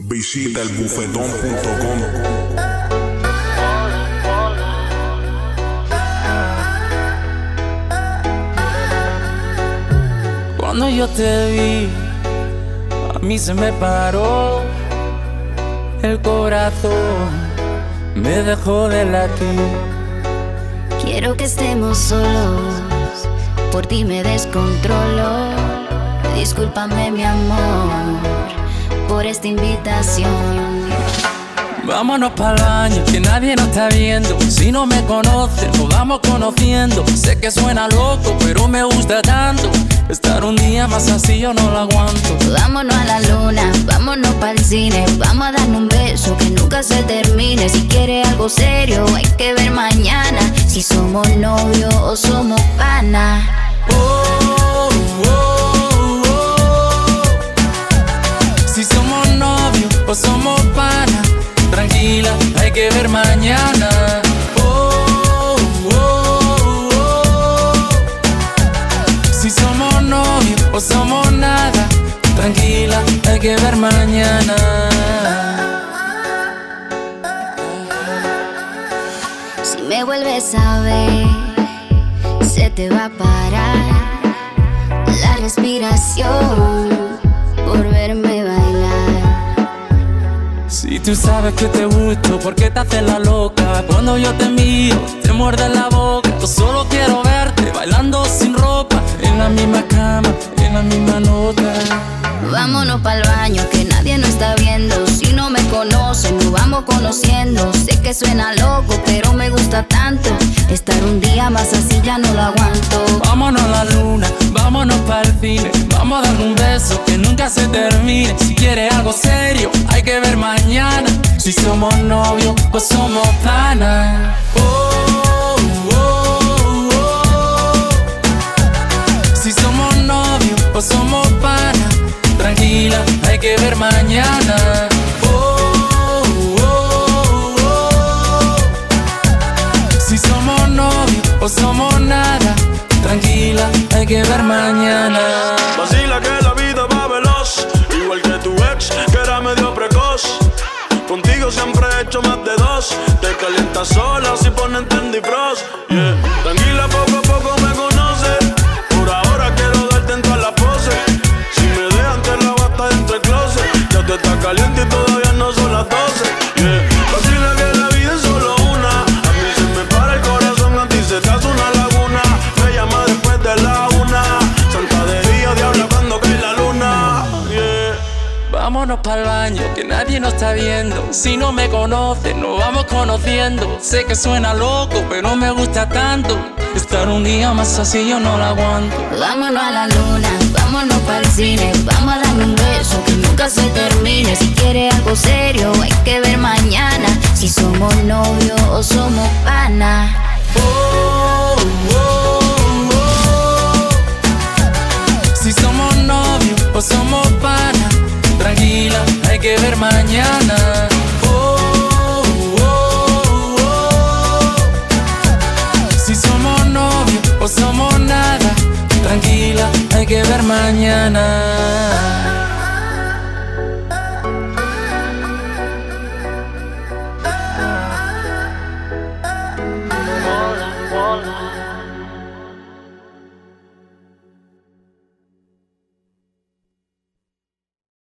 Visita elbufetón.com. Cuando yo te vi, a mí se me paró el corazón, me dejó de latir. Quiero que estemos solos, por ti me descontrolo. Discúlpame mi amor, por esta invitación. Vámonos pa'l baño, que nadie nos está viendo. Si no me conocen, nos vamos conociendo. Sé que suena loco, pero me gusta tanto. Estar un día más así yo no lo aguanto. Vámonos a la luna, vámonos pa'l cine. Vamos a darnos un beso que nunca se termine. Si quieres algo serio, hay que ver mañana si somos novios o somos pana. Si somos novios o somos pana, tranquila, hay que ver mañana. Si somos novios o somos nada, tranquila, hay que ver mañana. Si me vuelves a ver, se te va a parar la respiración por verme bailar. Si tú sabes que te gusto, ¿por qué te haces la loca? Cuando yo te miro, te muerde la boca. Yo solo quiero verte bailando sin ropa, en la misma cama, en la misma nota. Vámonos pa'l baño, que nadie nos está viendo. Si no me conocen, nos vamos conociendo. Sé que suena loco, pero me gusta tanto. Estar un día más así ya no lo aguanto. Vámonos a la luna, vámonos pa'l cine. Vamos a dar un beso que nunca se termine. Si quieres algo serio, hay que ver mañana si somos novios o somos pana. Si somos novios o somos pana, tranquila, hay que ver mañana. Si somos novios o somos nada, tranquila, hay que ver mañana. Vacila que la vida va veloz, igual que tu ex, que era medio precoz. Contigo siempre he hecho más de dos. Te calientas sola si ponen Trendy Frost, yeah. Tranquila, poco a poco me conoces. Por ahora quiero darte en todas las poses. Si me dejan te la bata dentro del closet. Ya te está caliente y todavía no son las 12, yeah. Vacila que la vida es solo una. A mí se me para el corazón, a ti se te hace una laguna. Me llama después de la 1. Santa de día, diabla cuando cae la luna, yeah. Vámonos pa'l baño, que nadie nos está viendo. Si no me conocen, nos vamos conociendo. Sé que suena loco, pero me gusta tanto. Estar un día más así yo no lo aguanto. Vámonos a la luna, vámonos pa'l cine. Vamos a darle un beso que nunca se termine. Si quieres algo serio, hay que ver mañana si somos novios o somos pana. Si somos novios o somos pana, tranquila, hay que ver mañana. Si somos novios o somos nada, tranquila, hay que ver mañana.